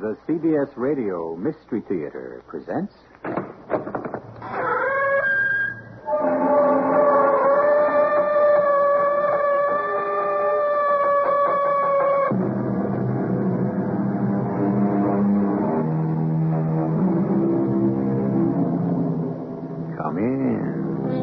The CBS Radio Mystery Theater presents... Come in.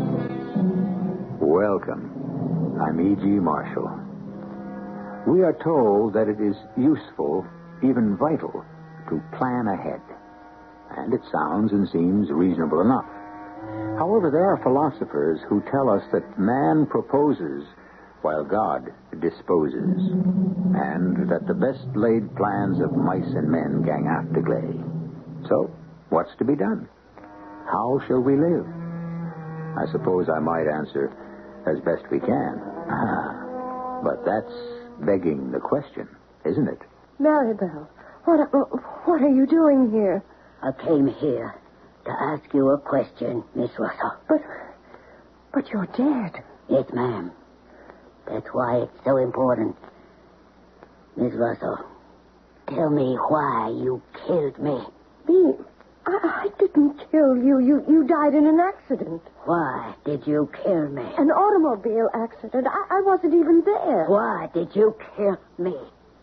Welcome. I'm E.G. Marshall. We are told that it is useful, even vital, to plan ahead. And it sounds and seems reasonable enough. However, there are philosophers who tell us that man proposes while God disposes, and that the best laid plans of mice and men gang after gley. So, what's to be done? How shall we live? I suppose I might answer, as best we can. But that's begging the question, isn't it? Maribel, what are you doing here? I came here to ask you a question, Miss Russell. But you're dead. Yes, ma'am. That's why it's so important. Miss Russell, tell me why you killed me. Me? I didn't kill you. You died in an accident. Why did you kill me? An automobile accident. I wasn't even there. Why did you kill me?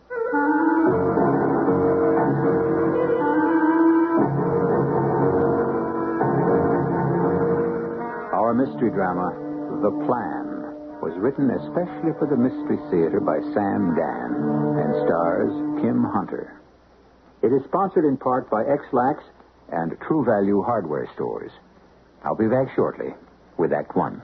Our mystery drama, The Plan, was written especially for the Mystery Theater by Sam Dan and stars Kim Hunter. It is sponsored in part by X-Lax and True Value Hardware Stores. I'll be back shortly with Act One.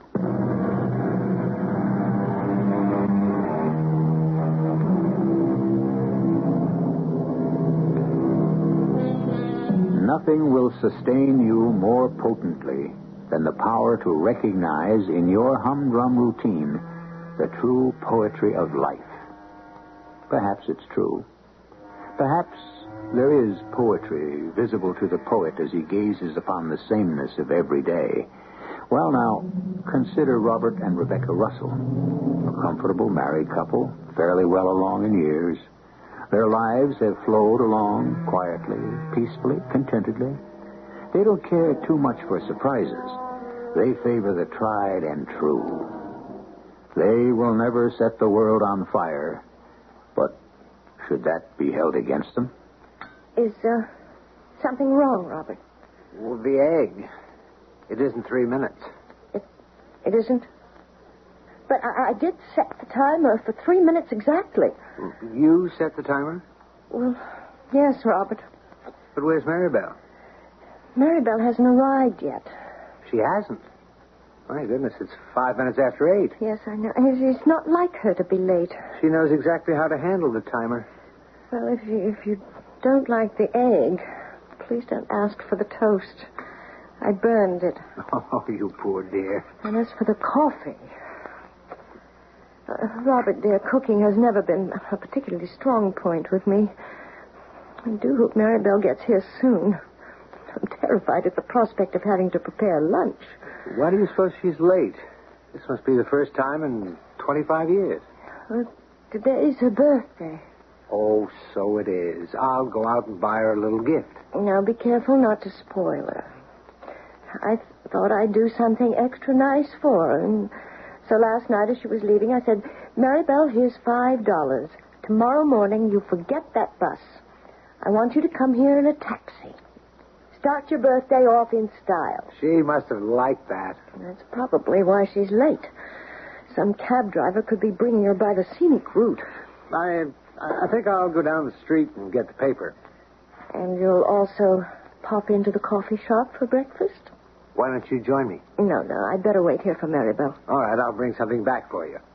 Nothing will sustain you more potently than the power to recognize in your humdrum routine the true poetry of life. Perhaps it's true. Perhaps there is poetry visible to the poet as he gazes upon the sameness of every day. Well, now, consider Robert and Rebecca Russell, a comfortable married couple, fairly well along in years. Their lives have flowed along quietly, peacefully, contentedly. They don't care too much for surprises. They favor the tried and true. They will never set the world on fire, but should that be held against them? Is something wrong, Robert? Well, the egg. It isn't 3 minutes. It isn't? But I did set the timer for 3 minutes exactly. You set the timer? Well, yes, Robert. But where's Maribel? Maribel hasn't arrived yet. She hasn't. My goodness, it's 5 minutes after 8. Yes, I know. It's not like her to be late. She knows exactly how to handle the timer. Well, if you don't like the egg, please don't ask for the toast. I burned it. Oh, you poor dear. And as for the coffee... Robert, dear, cooking has never been a particularly strong point with me. I do hope Maribel gets here soon. I'm terrified at the prospect of having to prepare lunch. Why do you suppose she's late? This must be the first time in 25 years. Today's her birthday. Oh, so it is. I'll go out and buy her a little gift. Now, be careful not to spoil her. I thought I'd do something extra nice for her, and so last night as she was leaving, I said, Maribel, here's $5. Tomorrow morning, you forget that bus. I want you to come here in a taxi. Start your birthday off in style. She must have liked that. That's probably why she's late. Some cab driver could be bringing her by the scenic route. I think I'll go down the street and get the paper. And you'll also pop into the coffee shop for breakfast? Why don't you join me? No, I'd better wait here for Maribel. All right, I'll bring something back for you.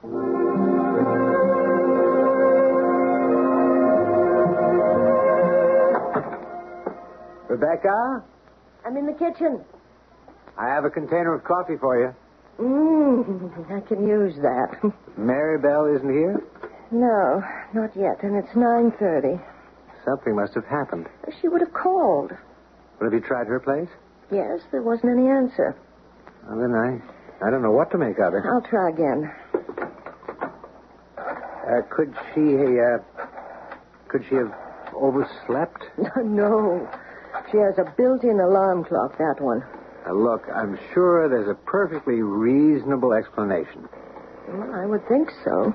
Rebecca? I'm in the kitchen. I have a container of coffee for you. I can use that. Maribel isn't here? No, not yet, and it's 9:30. Something must have happened. She would have called. Well, have you tried her place? Yes, there wasn't any answer. Well, then I don't know what to make of it. I'll try again. Could she have overslept? No. She has a built-in alarm clock, that one. Now, look, I'm sure there's a perfectly reasonable explanation. Well, I would think so.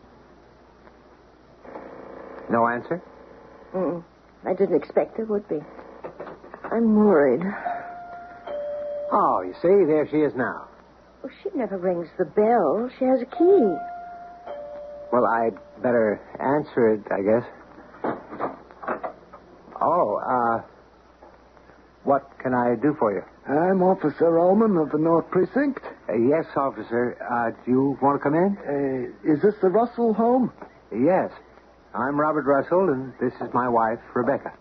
No answer? I didn't expect there would be. I'm worried. Oh, you see, there she is now. Oh, she never rings the bell. She has a key. Well, I'd better answer it, I guess. Oh, what can I do for you? I'm Officer Ullman of the North Precinct. Yes, officer. Do you want to come in? Is this the Russell home? Yes. I'm Robert Russell, and this is my wife, Rebecca.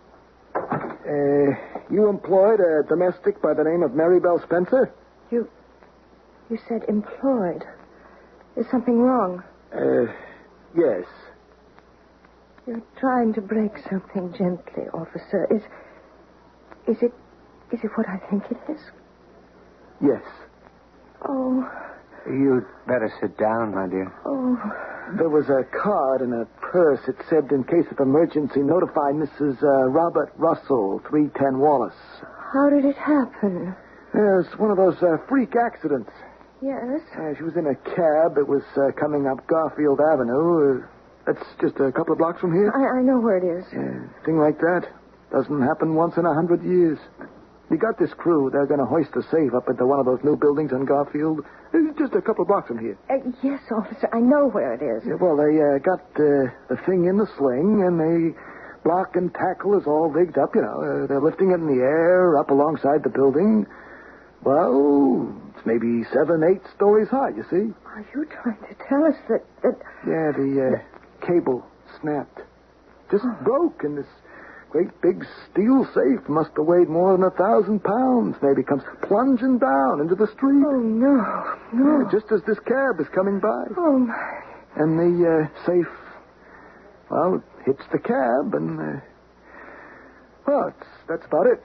You employed a domestic by the name of Mary Bell Spencer? You said employed. Is something wrong? Yes. You're trying to break something gently, officer. Is it what I think it is? Yes. Oh. You'd better sit down, my dear. Oh. There was a card in a purse. It said, in case of emergency, notify Mrs. Robert Russell, 310 Wallace. How did it happen? It's one of those freak accidents. Yes? She was in a cab. It was coming up Garfield Avenue. That's just a couple of blocks from here. I know where it is. Thing like that doesn't happen once in 100 years. You got this crew. They're going to hoist the safe up into one of those new buildings on Garfield. It's just a couple of blocks from here. Yes, officer. I know where it is. Yeah, well, they got the thing in the sling, and the block and tackle is all rigged up, you know. They're lifting it in the air up alongside the building. Well, it's maybe 7, 8 stories high, you see. Are you trying to tell us that... Yeah, the cable snapped. Just broke, and this great big steel safe must have weighed more than 1,000 pounds. Maybe comes plunging down into the street. Oh, no. Yeah, just as this cab is coming by. Oh, my. And the safe, well, it hits the cab, and, well, that's about it.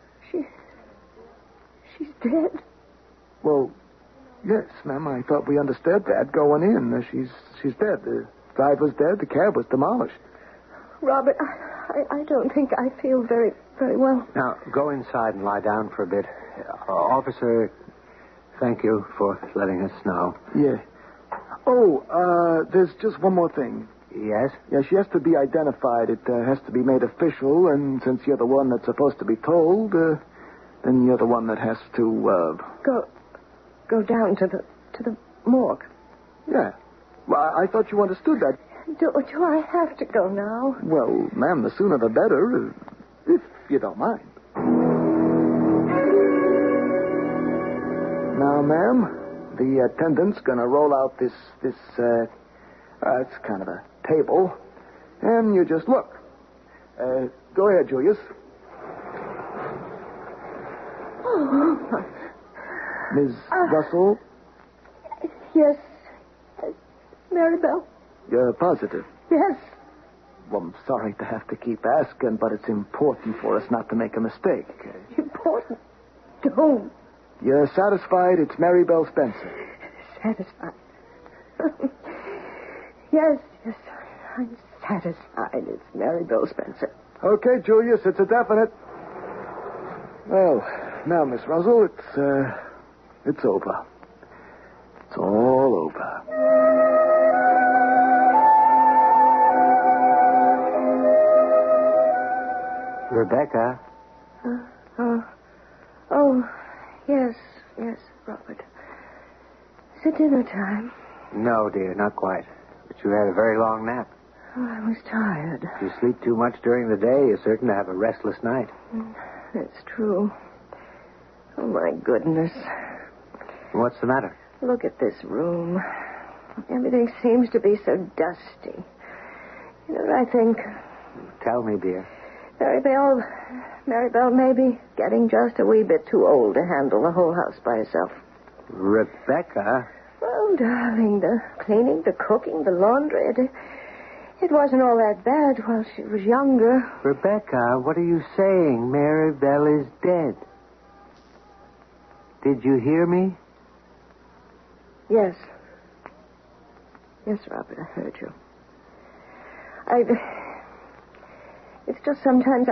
She's dead. Well, yes, ma'am, I thought we understood that going in. She's dead. The driver's dead. The cab was demolished. Robert, I don't think I feel very, very well. Now, go inside and lie down for a bit. Officer, thank you for letting us know. Yeah. Oh, there's just one more thing. Yes? Yeah, she has to be identified. It has to be made official, and since you're the one that's supposed to be told, then you're the one that has to, Go down to the morgue. Yeah. Well, I thought you understood that. Do I have to go now? Well, ma'am, the sooner the better, if you don't mind. Now, ma'am, the attendant's gonna roll out this, it's kind of a table, and you just look. Go ahead, Julius. Oh. Ms. Russell? Yes. Mary Bell? You're positive? Yes. Well, I'm sorry to have to keep asking, but it's important for us not to make a mistake. Important? Don't. You're satisfied it's Mary Bell Spencer? Satisfied? Yes, I'm satisfied it's Mary Bell Spencer. Okay, Julius, it's a definite. Well, now, Miss Russell, it's over. It's all over. Rebecca? Yes, Robert. Is it dinner time? No, dear, not quite. But you had a very long nap. Oh, I was tired. If you sleep too much during the day, you're certain to have a restless night. That's true. Oh, my goodness. What's the matter? Look at this room. Everything seems to be so dusty. You know what I think? Tell me, dear. Mary Bell may be getting just a wee bit too old to handle the whole house by herself. Rebecca? Well, darling, the cleaning, the cooking, the laundry, it wasn't all that bad while she was younger. Rebecca, what are you saying? Mary Bell is dead. Did you hear me? Yes. Yes, Robert, I heard you. It's just sometimes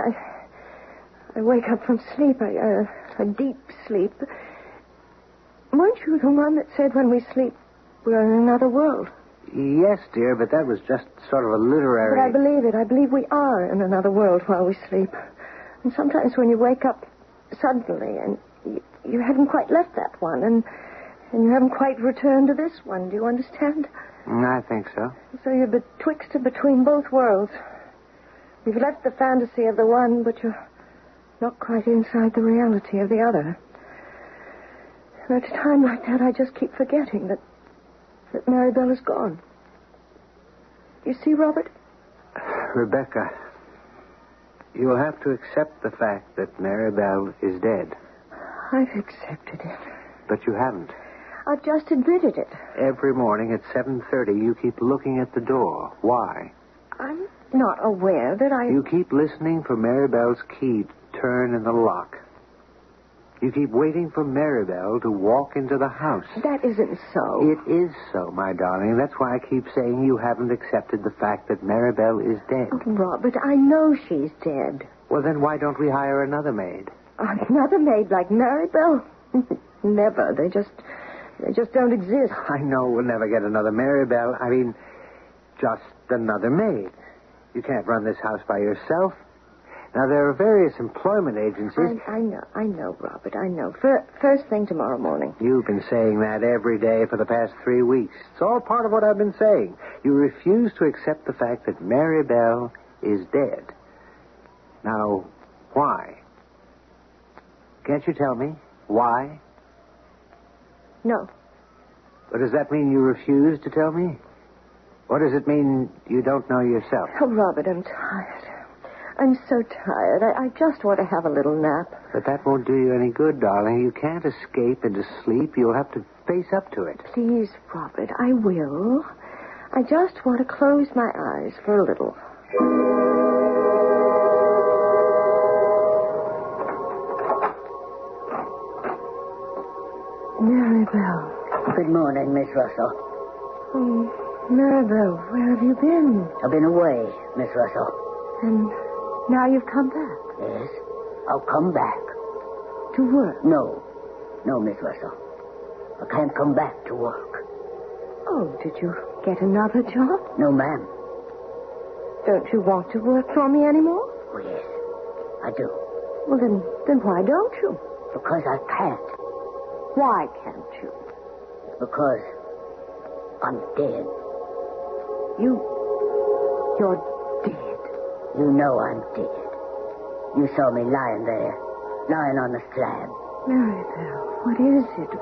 I wake up from sleep, a deep sleep. Weren't you the one that said when we sleep we're in another world? Yes, dear, but that was just sort of a literary... But I believe it. I believe we are in another world while we sleep. And sometimes when you wake up suddenly and you haven't quite left that one and you haven't quite returned to this one. Do you understand? I think so. So you're betwixt and between both worlds. You've left the fantasy of the one, but you're not quite inside the reality of the other. And at a time like that, I just keep forgetting that Maribel is gone. You see, Robert? Rebecca, you'll have to accept the fact that Maribel is dead. I've accepted it. But you haven't. I've just admitted it. Every morning at 7:30, you keep looking at the door. Why? I'm not aware that I... You keep listening for Maribel's key to turn in the lock. You keep waiting for Maribel to walk into the house. That isn't so. It is so, my darling. That's why I keep saying you haven't accepted the fact that Maribel is dead. Oh, Robert, I know she's dead. Well, then why don't we hire another maid? Another maid like Maribel? Never. They just don't exist. I know we'll never get another Maribel. I mean, just another maid. You can't run this house by yourself. Now, there are various employment agencies. I know, Robert, I know. First thing tomorrow morning. You've been saying that every day for the past 3 weeks. It's all part of what I've been saying. You refuse to accept the fact that Maribel is dead. Now, why? Can't you tell me why? No. But does that mean you refuse to tell me? Or does it mean you don't know yourself? Oh, Robert, I'm tired. I'm so tired. I just want to have a little nap. But that won't do you any good, darling. You can't escape into sleep. You'll have to face up to it. Please, Robert, I will. I just want to close my eyes for a little. Maribel. Good morning, Miss Russell. Oh, Maribel, where have you been? I've been away, Miss Russell. And now you've come back. Yes, I'll come back. To work? No, Miss Russell. I can't come back to work. Oh, did you get another job? No, ma'am. Don't you want to work for me anymore? Oh, yes, I do. Well, then why don't you? Because I can't. Why can't you? Because I'm dead. You're dead. You know I'm dead. You saw me lying there, lying on the slab. Maribel, what is it?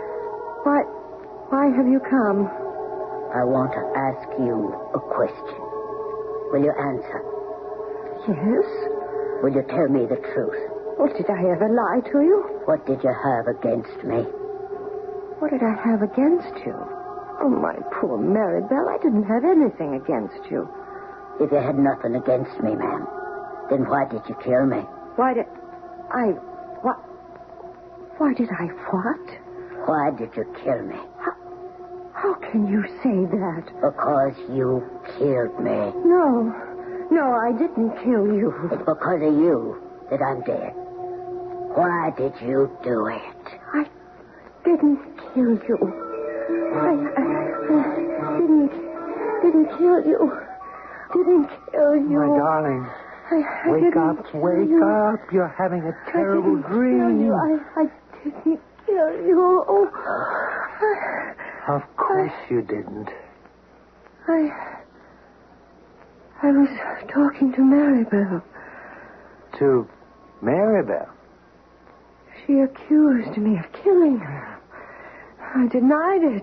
Why have you come? I want to ask you a question. Will you answer? Yes? Will you tell me the truth? Well, did I ever lie to you? What did you have against me? What did I have against you? Oh, my poor Maribel, I didn't have anything against you. If you had nothing against me, ma'am, then why did you kill me? Why did I what? Why did you kill me? How can you say that? Because you killed me. No, I didn't kill you. It's because of you that I'm dead. Why did you do it? I didn't kill you. I didn't kill you. Didn't kill you. My darling, wake up. You're having a terrible dream. I didn't kill you. Oh. Of course you didn't. I was talking to Maribel. To Maribel? She accused me of killing her. I denied it.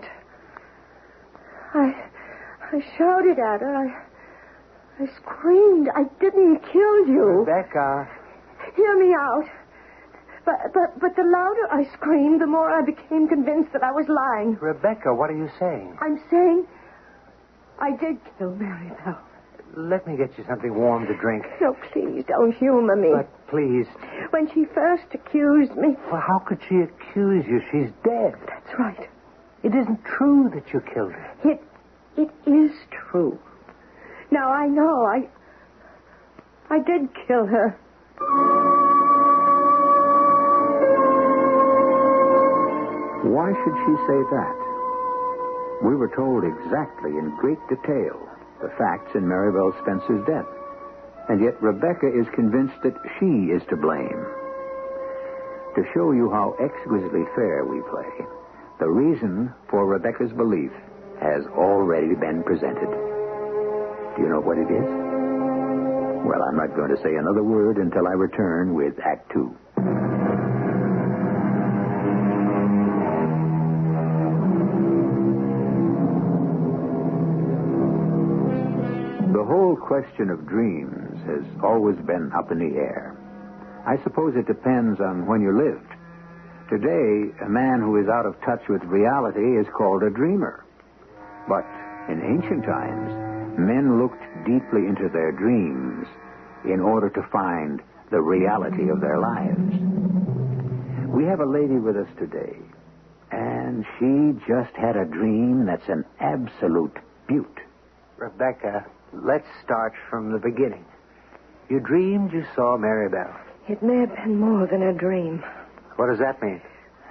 I shouted at her. I screamed. I didn't kill you. Rebecca. Hear me out. But the louder I screamed, the more I became convinced that I was lying. Rebecca, what are you saying? I'm saying I did kill Maribel. Let me get you something warm to drink. No, please, don't humor me. But please. When she first accused me... Well, how could she accuse you? She's dead. That's right. It isn't true that you killed her. It is true. Now, I know. I did kill her. Why should she say that? We were told exactly in great detail the facts in Maribel Spencer's death. And yet Rebecca is convinced that she is to blame. To show you how exquisitely fair we play, the reason for Rebecca's belief has already been presented. Do you know what it is? Well, I'm not going to say another word until I return with Act Two. The whole question of dreams has always been up in the air. I suppose it depends on when you lived. Today, a man who is out of touch with reality is called a dreamer. But in ancient times, men looked deeply into their dreams in order to find the reality of their lives. We have a lady with us today, and she just had a dream that's an absolute beaut. Rebecca, let's start from the beginning. You dreamed you saw Maribel. It may have been more than a dream. What does that mean?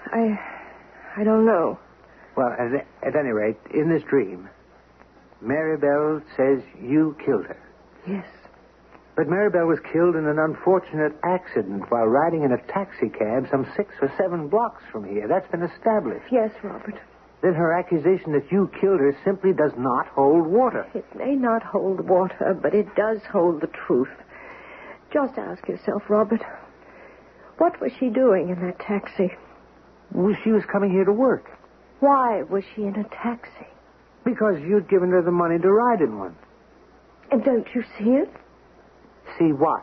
I don't know. Well, at any rate, in this dream, Maribel says you killed her. Yes. But Maribel was killed in an unfortunate accident while riding in a taxi cab some 6 or 7 blocks from here. That's been established. Yes, Robert. Then her accusation that you killed her simply does not hold water. It may not hold water, but it does hold the truth. Just ask yourself, Robert, what was she doing in that taxi? Well, she was coming here to work. Why was she in a taxi? Because you'd given her the money to ride in one. And don't you see it? See what?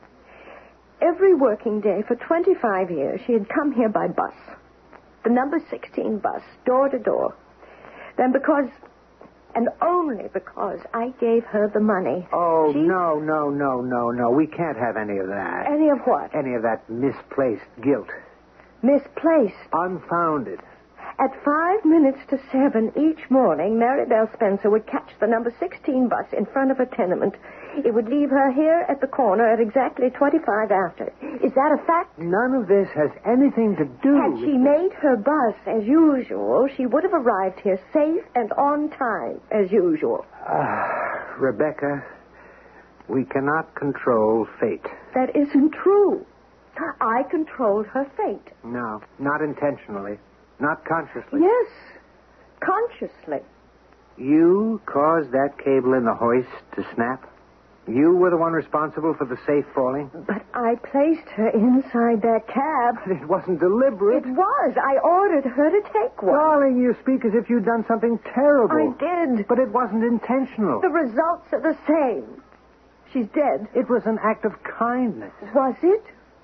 Every working day for 25 years, she had come here by bus. The number 16 bus, door to door. Then because, and only because, I gave her the money. Oh, no. We can't have any of that. Any of what? Any of that misplaced guilt. Misplaced. Unfounded. At 7 each morning, Maribel Spencer would catch the number 16 bus in front of her tenement. It would leave her here at the corner at exactly 25 after. Is that a fact? None of this has anything to do Had with... she made her bus as usual, she would have arrived here safe and on time as usual. Rebecca, we cannot control fate. That isn't true. I controlled her fate. No, not intentionally. Not consciously. Yes, consciously. You caused that cable in the hoist to snap? You were the one responsible for the safe falling? But I placed her inside that cab. But it wasn't deliberate. It was. I ordered her to take one. Darling, you speak as if you'd done something terrible. I did. But it wasn't intentional. The results are the same. She's dead. It was an act of kindness. Was it?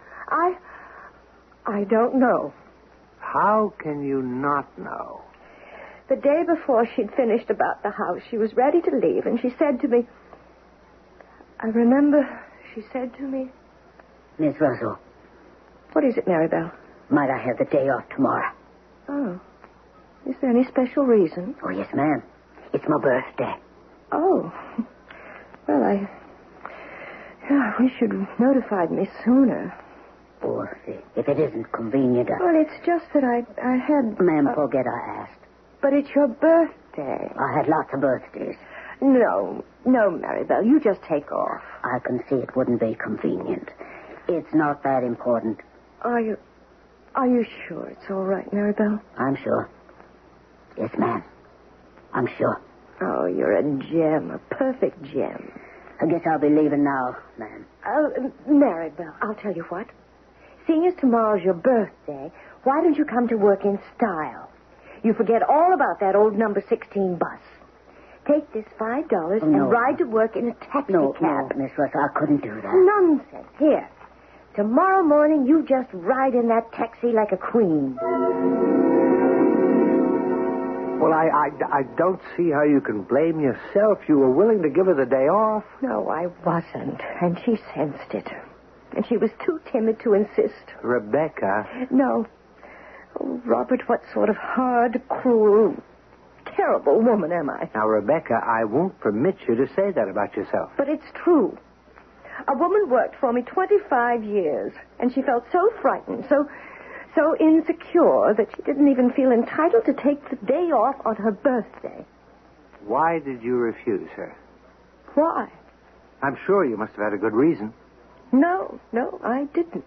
I don't know. How can you not know? The day before she'd finished about the house, she was ready to leave, and she said to me... I remember she said to me... Miss Russell. What is it, Maribel? Might I have the day off tomorrow? Oh. Is there any special reason? Oh, yes, ma'am. It's my birthday. Oh. Well, I wish you'd notified me sooner. Or if it isn't convenient, Well, it's just that I had... Ma'am, forget I asked. But it's your birthday. I had lots of birthdays. No, Maribel, you just take off. I can see it wouldn't be convenient. It's not that important. Are you sure it's all right, Maribel? I'm sure. Yes, ma'am. I'm sure. Oh, you're a gem, a perfect gem. I guess I'll be leaving now, ma'am. Maribel, I'll tell you what. Seeing as tomorrow's your birthday, why don't you come to work in style? You forget all about that old number 16 bus. Take this $5 and ride to work in a taxi cab. No, Miss Russell, I couldn't do that. Nonsense. Here. Tomorrow morning, you just ride in that taxi like a queen. Well, I don't see how you can blame yourself. You were willing to give her the day off. No, I wasn't. And she sensed it. And she was too timid to insist. Rebecca. No. Oh, Robert, what sort of hard, cruel, terrible woman am I? Now, Rebecca, I won't permit you to say that about yourself. But it's true. A woman worked for me 25 years, and she felt so frightened, so insecure that she didn't even feel entitled to take the day off on her birthday. Why did you refuse her? Why? I'm sure you must have had a good reason. No, I didn't.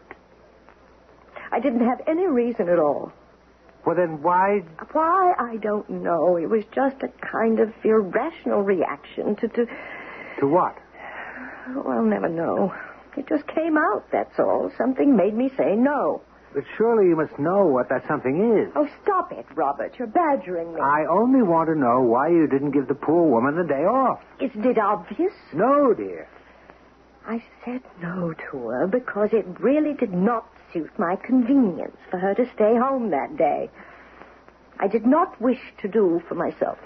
I didn't have any reason at all. Well, then why... Why, I don't know. It was just a kind of irrational reaction to... To what? Oh, I'll never know. It just came out, that's all. Something made me say no. But surely you must know what that something is. Oh, stop it, Robert. You're badgering me. I only want to know why you didn't give the poor woman the day off. Isn't it obvious? No, dear. I said no to her because it really did not suit my convenience for her to stay home that day. I did not wish to do for myself.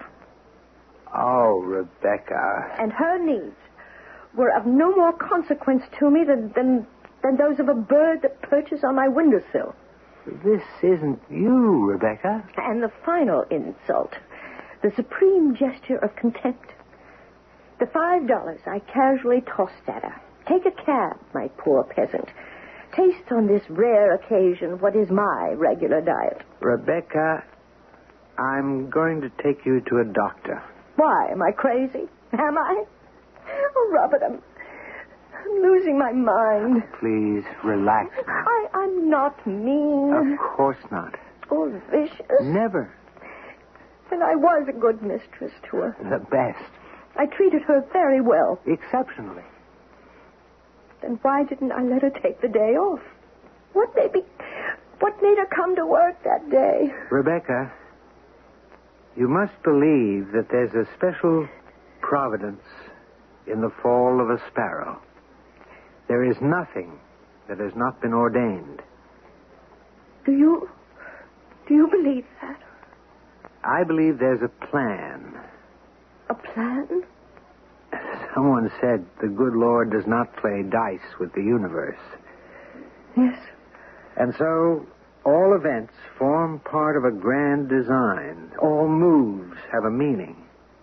Oh, Rebecca. And her needs were of no more consequence to me than those of a bird that perches on my windowsill. This isn't you, Rebecca. And the final insult, the supreme gesture of contempt. The $5 I casually tossed at her. Take a cab, my poor peasant. Taste on this rare occasion what is my regular diet. Rebecca, I'm going to take you to a doctor. Why? Am I crazy? Am I? Oh, Robert, I'm losing my mind. Please, relax now. I'm not mean. Of course not. Or vicious. Never. And I was a good mistress to her. The best. I treated her very well. Exceptionally. Then why didn't I let her take the day off? What made her come to work that day? Rebecca, you must believe that there's a special providence in the fall of a sparrow. There is nothing that has not been ordained. Do you believe that? I believe there's a plan. A plan? Someone said the good Lord does not play dice with the universe. Yes. And so all events form part of a grand design. All moves have a meaning.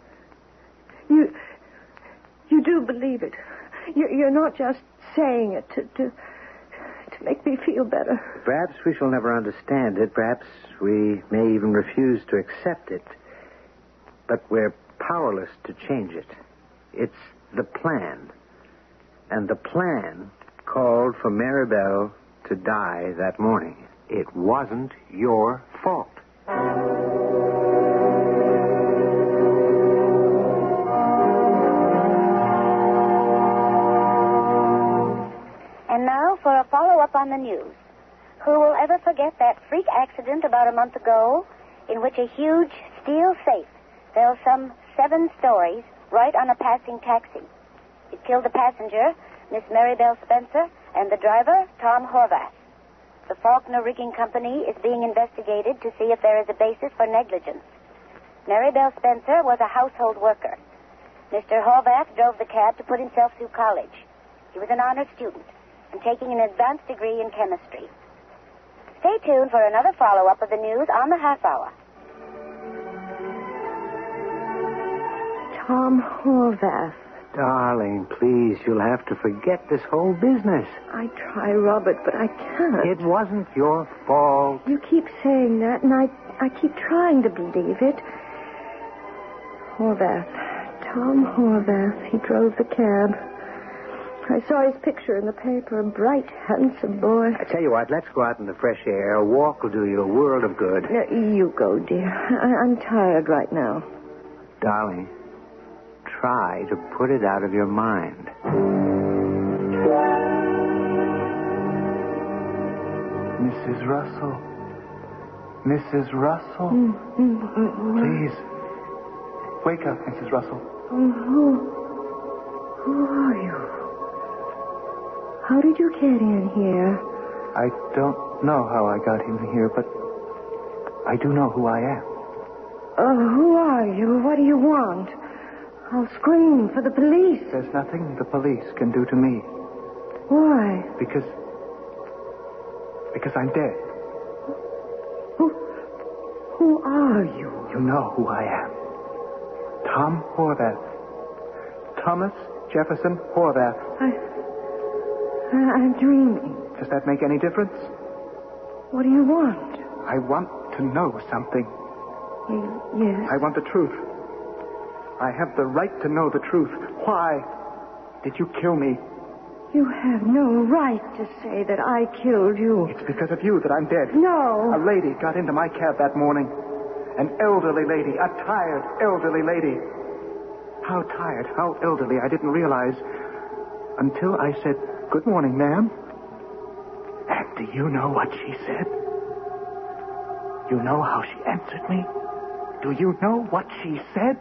You do believe it. You're not just saying it to make me feel better. Perhaps we shall never understand it. Perhaps we may even refuse to accept it. But we're powerless to change it. It's the plan. And the plan called for Maribel to die that morning. It wasn't your fault. And now for a follow-up on the news. Who will ever forget that freak accident about a month ago in which a huge steel safe fell some 7 stories right on a passing taxi? It killed the passenger, Miss Maribel Spencer, and the driver, Tom Horvath. The Faulkner Rigging Company is being investigated to see if there is a basis for negligence. Maribel Spencer was a household worker. Mr. Horvath drove the cab to put himself through college. He was an honored student and taking an advanced degree in chemistry. Stay tuned for another follow-up of the news on the half hour. Tom Horvath. Darling, please, you'll have to forget this whole business. I try, Robert, but I can't. It wasn't your fault. You keep saying that, and I keep trying to believe it. Horvath. Tom Horvath. He drove the cab. I saw his picture in the paper. A bright, handsome boy. I tell you what, let's go out in the fresh air. A walk will do you a world of good. No, you go, dear. I'm tired right now. Darling, try to put it out of your mind. Mrs. Russell. Mrs. Russell? Please. Wake up, Mrs. Russell. Who are you? How did you get in here? I don't know how I got in here, but I do know who I am. Who are you? What do you want? I'll scream for the police. There's nothing the police can do to me. Why? Because I'm dead. Who are you? You know who I am. Tom Horvath. Thomas Jefferson Horvath. I'm dreaming. Does that make any difference? What do you want? I want to know something. Yes. I want the truth. I have the right to know the truth. Why did you kill me? You have no right to say that I killed you. It's because of you that I'm dead. No. A lady got into my cab that morning. An elderly lady. A tired, elderly lady. How tired, how elderly, I didn't realize until I said, "Good morning, ma'am." And do you know what she said? You know how she answered me? Do you know what she said?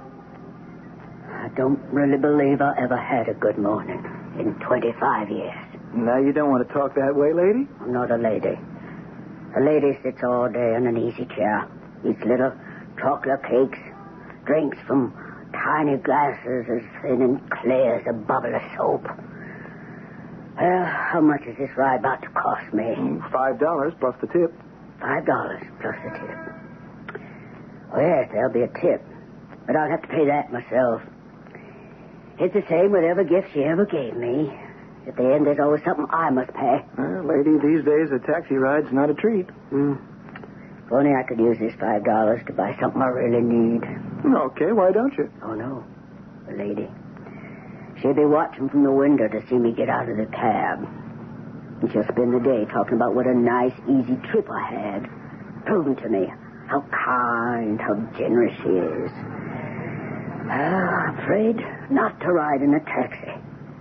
I don't really believe I ever had a good morning in 25 years. Now, you don't want to talk that way, lady? I'm not a lady. A lady sits all day in an easy chair, eats little chocolate cakes, drinks from tiny glasses as thin and clear as a bubble of soap. Well, how much is this ride about to cost me? $5 plus the tip. $5 plus the tip. Oh, yes, there'll be a tip. But I'll have to pay that myself. It's the same with every gift she ever gave me. At the end, there's always something I must pay. Well, lady, these days a taxi ride's not a treat. If only I could use this $5 to buy something I really need. Okay, why don't you? Oh, no. The lady. She'll be watching from the window to see me get out of the cab. And she'll spend the day talking about what a nice, easy trip I had. Proving to me how kind, how generous she is. I'm afraid not to ride in a taxi.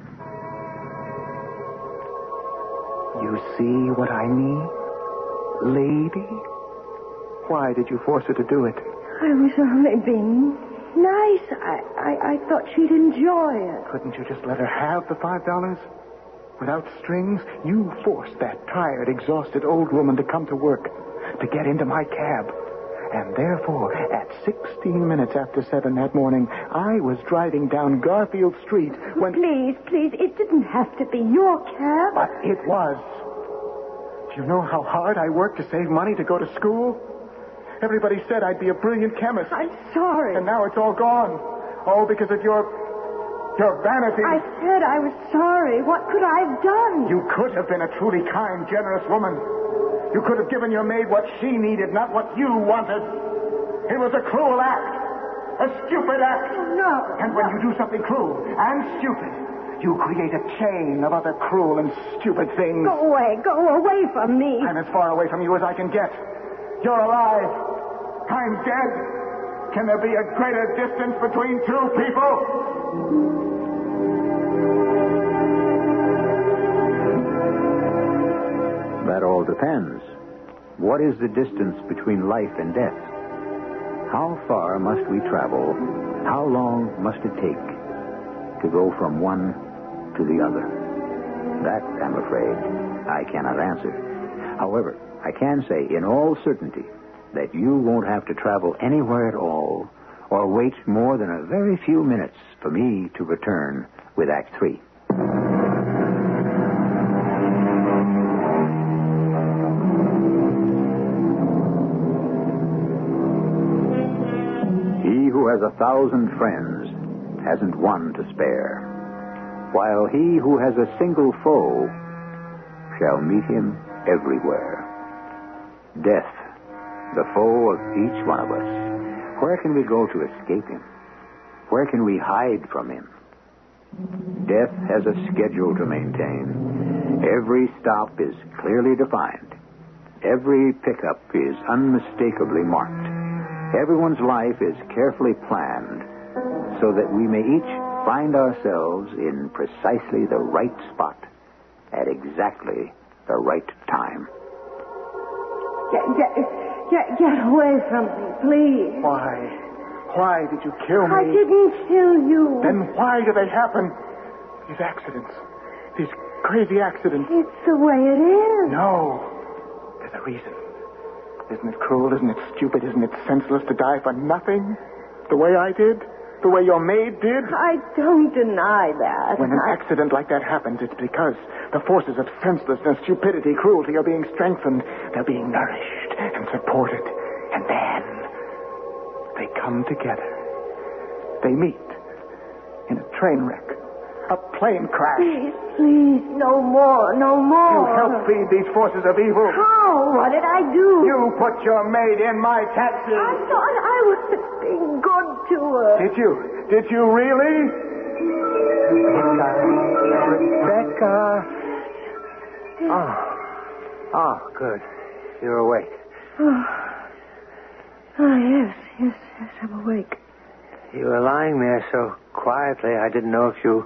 You see what I mean? Lady? Why did you force her to do it? I was only being nice. I thought she'd enjoy it. Couldn't you just let her have the $5? Without strings, you forced that tired, exhausted old woman to come to work, to get into my cab. And therefore, at 16 minutes after 7 that morning, I was driving down Garfield Street when... Please, it didn't have to be your cab. But it was. Do you know how hard I worked to save money to go to school? Everybody said I'd be a brilliant chemist. I'm sorry. And now it's all gone. All because of your vanity. I said I was sorry. What could I have done? You could have been a truly kind, generous woman. You could have given your maid what she needed, not what you wanted. It was a cruel act. A stupid act. No. And when you do something cruel and stupid, you create a chain of other cruel and stupid things. Go away from me. I'm as far away from you as I can get. You're alive. I'm dead. Can there be a greater distance between two people? That all depends. What is the distance between life and death? How far must we travel? How long must it take to go from one to the other? That, I'm afraid, I cannot answer. However, I can say in all certainty that you won't have to travel anywhere at all or wait more than a very few minutes for me to return with Act 3. He who has 1,000 friends hasn't one to spare, while he who has a single foe shall meet him everywhere. Death, the foe of each one of us. Where can we go to escape him? Where can we hide from him? Death has a schedule to maintain. Every stop is clearly defined. Every pickup is unmistakably marked. Everyone's life is carefully planned so that we may each find ourselves in precisely the right spot at exactly the right time. Get away from me, please. Why? Why did you kill me? I didn't kill you. Then why do they happen? These accidents. These crazy accidents. It's the way it is. No. There's a reason. Isn't it cruel? Isn't it stupid? Isn't it senseless to die for nothing? The way I did? The way your maid did? I don't deny that. When an accident like that happens, it's because the forces of senselessness, stupidity, cruelty are being strengthened. They're being nourished and supported. And then they come together. They meet in a train wreck. A plane crash. Please, no more, no You more. helped feed these forces of evil. How? What did I do? You put your maid in my taxi. I thought I was being good to her. Did you? Did you really? Rebecca. Oh, good. You're awake. Yes, I'm awake. You were lying there so quietly, I didn't know if you...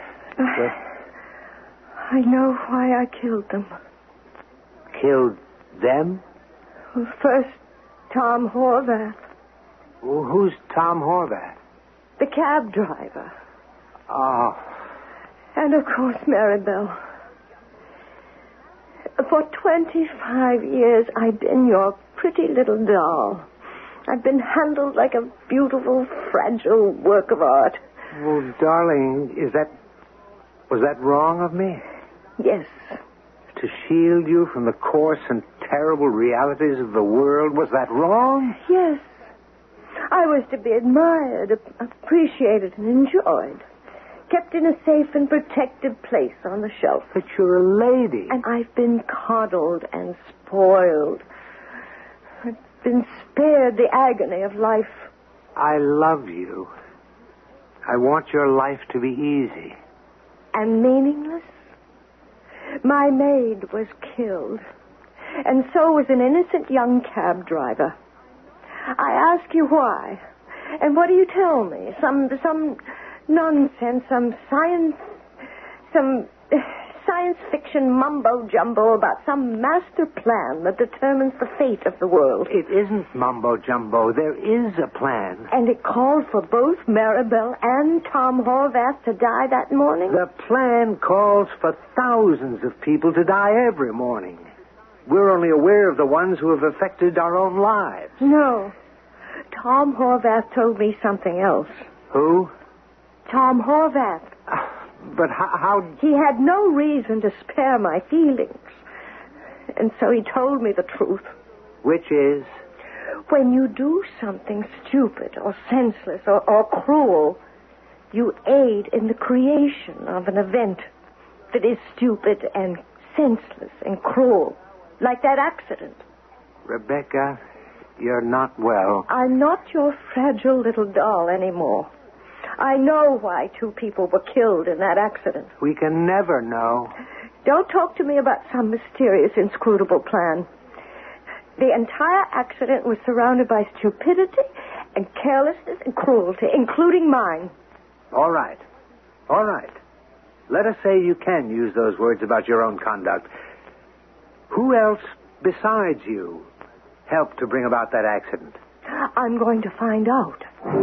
I know why I killed them. Killed them? Well, first, Tom Horvath, Well, who's Tom Horvath? the cab driver. Oh, And, of course, Maribel. For 25 years, I've been your pretty little doll. I've been handled like a beautiful, fragile work of art. well, darling, was that wrong of me? Yes. To shield you from the coarse and terrible realities of the world, was that wrong? Yes. I was to be admired, appreciated, and enjoyed. Kept in a safe and protected place on the shelf. But you're a lady. And I've been coddled and spoiled. I've been spared the agony of life. I love you. I want your life to be easy. And meaningless? My maid was killed. And so was an innocent young cab driver. I ask you why. And what do you tell me? Some nonsense, some science fiction mumbo-jumbo about some master plan that determines the fate of the world. It isn't mumbo-jumbo. There is a plan. And it called for both Maribel and Tom Horvath to die that morning? The plan calls for thousands of people to die every morning. We're only aware of the ones who have affected our own lives. No. Tom Horvath told me something else. Who? Tom Horvath. But how... He had no reason to spare my feelings. And so he told me the truth. Which is? When you do something stupid or senseless or cruel, you aid in the creation of an event that is stupid and senseless and cruel. Like that accident. Rebecca, you're not well. I'm not your fragile little doll anymore. I know why 2 people were killed in that accident. We can never know. Don't talk to me about some mysterious, inscrutable plan. The entire accident was surrounded by stupidity and carelessness and cruelty, including mine. All right. All right. Let us say you can use those words about your own conduct. Who else besides you helped to bring about that accident? I'm going to find out.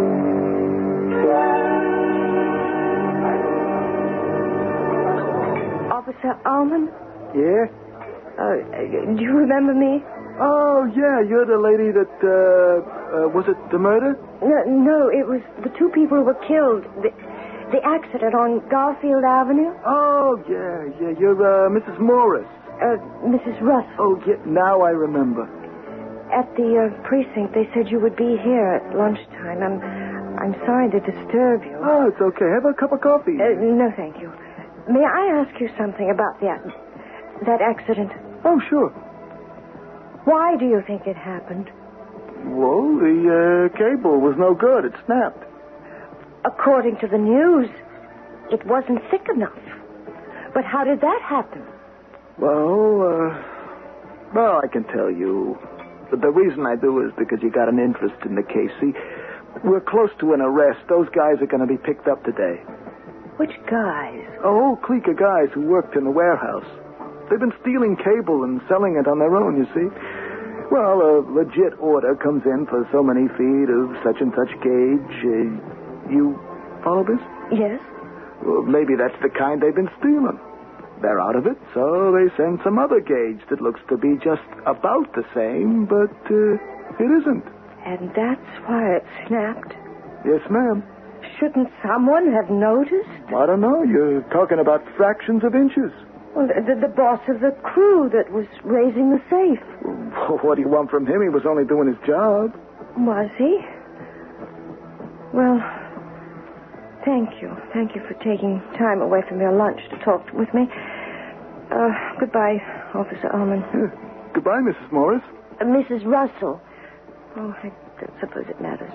Officer Allman? Yeah? Do you remember me? Oh, yeah, you're the lady that, was it the murder? No, it was the 2 people who were killed. The accident on Garfield Avenue. Oh, yeah, you're, Mrs. Morris. Mrs. Russell. Oh, yeah, now I remember. At the precinct, they said you would be here at lunchtime. I'm sorry to disturb you. Oh, it's okay. Have a cup of coffee. No, thank you. May I ask you something about that accident? Oh, sure. Why do you think it happened? Well, the cable was no good. It snapped. According to the news, it wasn't thick enough. But how did that happen? Well, I can tell you. But the reason I do is because you got an interest in the case. See, we're close to an arrest. Those guys are going to be picked up today. Which guys? A whole clique of guys who worked in the warehouse. They've been stealing cable and selling it on their own, you see. Well, a legit order comes in for so many feet of such and such gauge. You follow this? Yes. Well, maybe that's the kind they've been stealing. They're out of it, so they send some other gauge that looks to be just about the same, but it isn't. And that's why it snapped? Yes, ma'am. Shouldn't someone have noticed? I don't know. You're talking about fractions of inches. Well, the boss of the crew that was raising the safe. What do you want from him? He was only doing his job. Was he? Well, Thank you. Thank you for taking time away from your lunch to talk with me. Goodbye, Officer Ullman. Goodbye, Mrs. Morris. Mrs. Russell. Oh, I don't suppose it matters.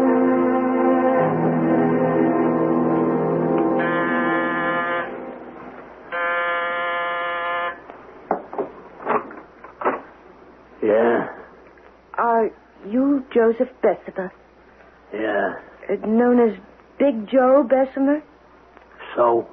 Yeah? Are you Joseph Bessemer? Yeah. Known as Big Joe Bessemer? So?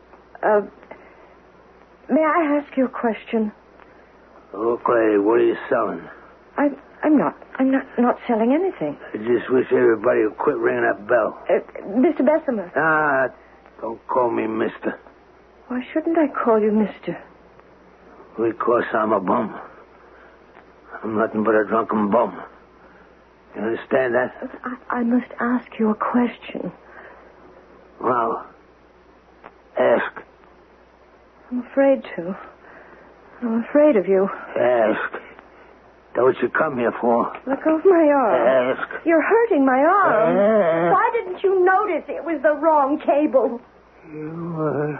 May I ask you a question? Okay, what are you selling? I'm not selling anything. I just wish everybody would quit ringing that bell. Mr. Bessemer. Don't call me mister. Why shouldn't I call you Mister? Because I'm a bum. I'm nothing but a drunken bum. You understand that? I must ask you a question. Well, ask. I'm afraid to. I'm afraid of you. Ask. That's what you come here for. Let go of my arm. Ask. You're hurting my arm. Ask. Why didn't you notice it was the wrong cable? You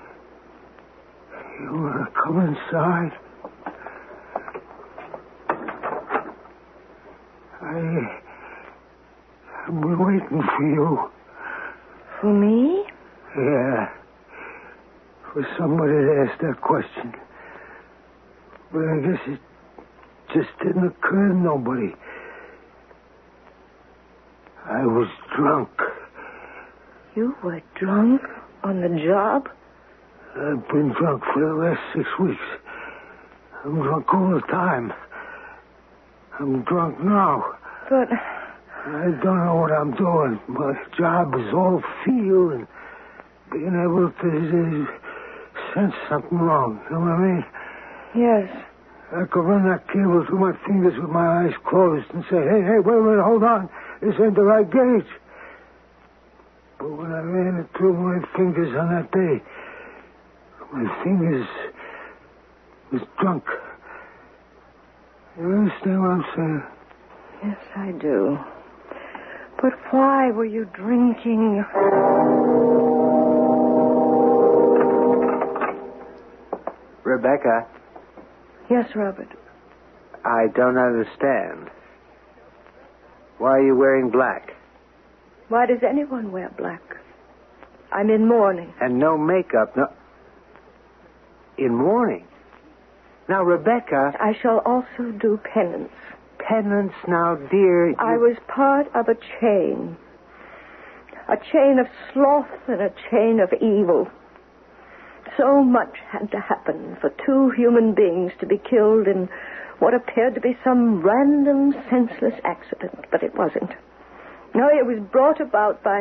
want to come inside? I've been waiting for you. For me? Yeah. For somebody to ask that question. But I guess it just didn't occur to nobody. I was drunk. You were drunk on the job? I've been drunk for the last 6 weeks. I'm drunk all the time. I'm drunk now. But I don't know what I'm doing. My job is all feel and being able to sense something wrong. You know what I mean? yes. I could run that cable through my fingers with my eyes closed and say, hey, wait, hold on. This ain't the right gauge. But when I ran it through my fingers on that day, my fingers was drunk. You understand what I'm saying? Yes, I do. But why were you drinking? Rebecca, Yes, Robert. I don't understand. Why are you wearing black? Why does anyone wear black? I'm in mourning. And no makeup, no... In mourning? Now, Rebecca... I shall also do penance. Penance now, dear... I was part of a chain. A chain of sloth and a chain of evil. So much had to happen for two human beings to be killed in what appeared to be some random, senseless accident, but it wasn't. No, it was brought about by...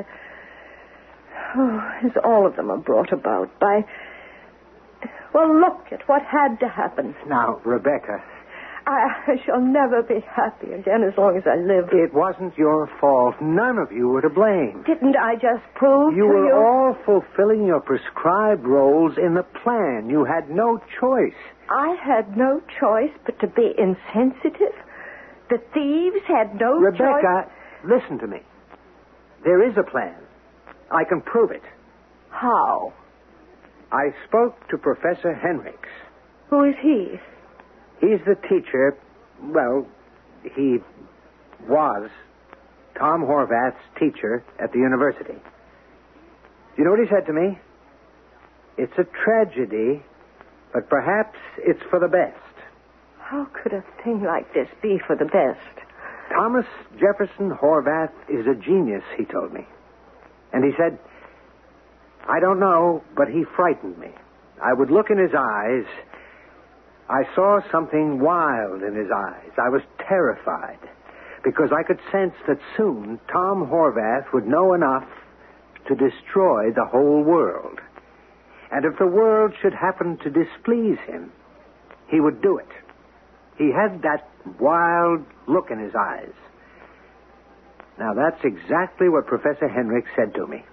as all of them are brought about by... Well, look at what had to happen. Now, Rebecca... I shall never be happy again as long as I live. It wasn't your fault. None of you were to blame. Didn't I just prove You to were you... all fulfilling your prescribed roles in the plan. You had no choice. I had no choice but to be insensitive. The thieves had no choice... Rebecca, listen to me. There is a plan. I can prove it. How? I spoke to Professor Henricks. Who is he? He's the teacher. Well, he was Tom Horvath's teacher at the university. You know what he said to me? It's a tragedy, but perhaps it's for the best. How could a thing like this be for the best? Thomas Jefferson Horvath is a genius, he told me. And he said, I don't know, but he frightened me. I would look in his eyes. I saw something wild in his eyes. I was terrified because I could sense that soon Tom Horvath would know enough to destroy the whole world. And if the world should happen to displease him, he would do it. He had that wild look in his eyes. Now, that's exactly what Professor Henricks said to me.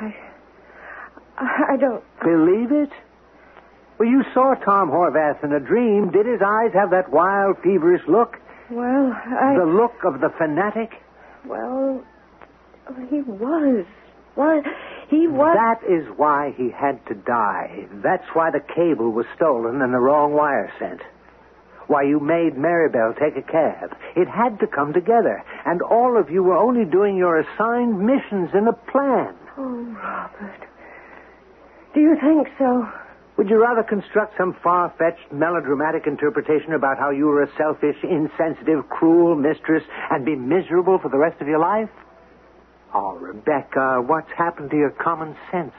I don't... Believe it? Well, you saw Tom Horvath in a dream. Did his eyes have that wild, feverish look? Well, The look of the fanatic? Well, he was. Well, He was... That is why he had to die. That's why the cable was stolen and the wrong wire sent. Why you made Maribel take a cab. It had to come together. And all of you were only doing your assigned missions in a plan. Oh, Robert. Do you think so? Would you rather construct some far-fetched, melodramatic interpretation about how you were a selfish, insensitive, cruel mistress and be miserable for the rest of your life? Oh, Rebecca, what's happened to your common sense?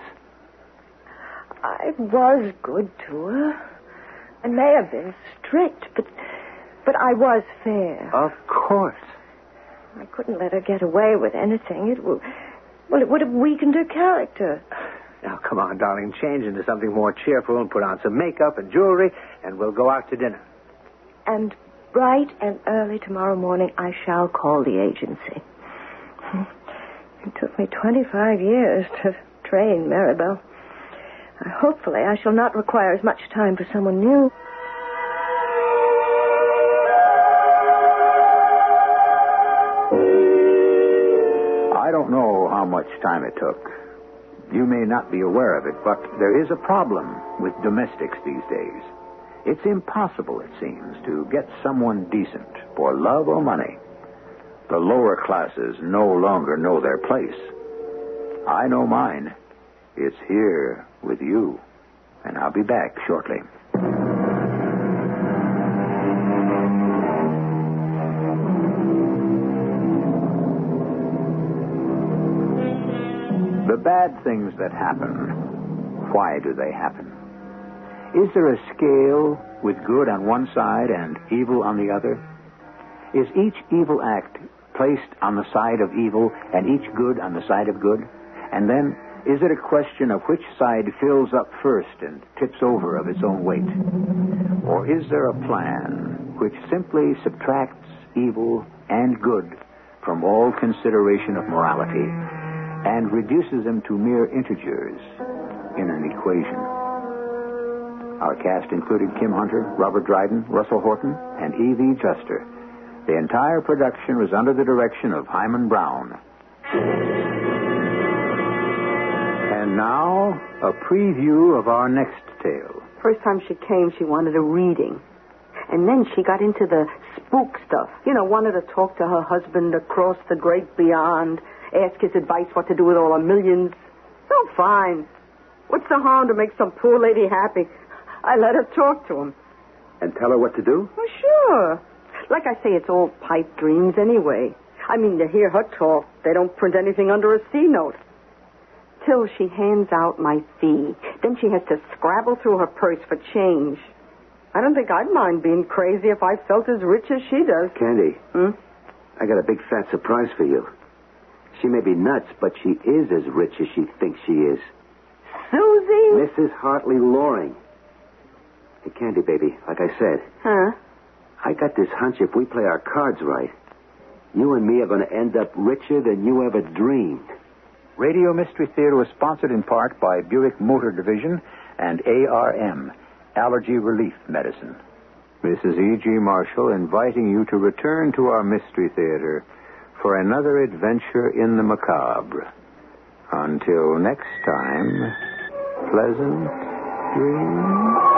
I was good to her. I may have been strict, but I was fair. Of course. I couldn't let her get away with anything. It would have weakened her character. Now, come on, darling. Change into something more cheerful and put on some makeup and jewelry, and we'll go out to dinner. And bright and early tomorrow morning, I shall call the agency. It took me 25 years to train Maribel. Hopefully, I shall not require as much time for someone new. I don't know how much time it took. You may not be aware of it, but there is a problem with domestics these days. It's impossible, it seems, to get someone decent for love or money. The lower classes no longer know their place. I know mine. It's here with you, and I'll be back shortly. The bad things that happen, why do they happen? Is there a scale with good on one side and evil on the other? Is each evil act placed on the side of evil and each good on the side of good? And then, is it a question of which side fills up first and tips over of its own weight? Or is there a plan which simply subtracts evil and good from all consideration of morality and reduces them to mere integers in an equation? Our cast included Kim Hunter, Robert Dryden, Russell Horton, and E.V. Juster. The entire production was under the direction of Hyman Brown. And now, a preview of our next tale. First time she came, she wanted a reading. And then she got into the spook stuff. Wanted to talk to her husband across the great beyond, ask his advice what to do with all her millions. So fine. What's the harm to make some poor lady happy? I let her talk to him. And tell her what to do? Oh, sure. Like I say, it's all pipe dreams anyway. I mean, to hear her talk, they don't print anything under a C note. Till she hands out my fee. Then she has to scrabble through her purse for change. I don't think I'd mind being crazy if I felt as rich as she does. Candy, I got a big fat surprise for you. She may be nuts, but she is as rich as she thinks she is. Susie? Mrs. Hartley Loring. Hey, Candy, baby, like I said. Huh? I got this hunch if we play our cards right, you and me are going to end up richer than you ever dreamed. Radio Mystery Theater was sponsored in part by Buick Motor Division and ARM, Allergy Relief Medicine. This is E.G. Marshall inviting you to return to our Mystery Theater for another adventure in the macabre. Until next time, pleasant dreams.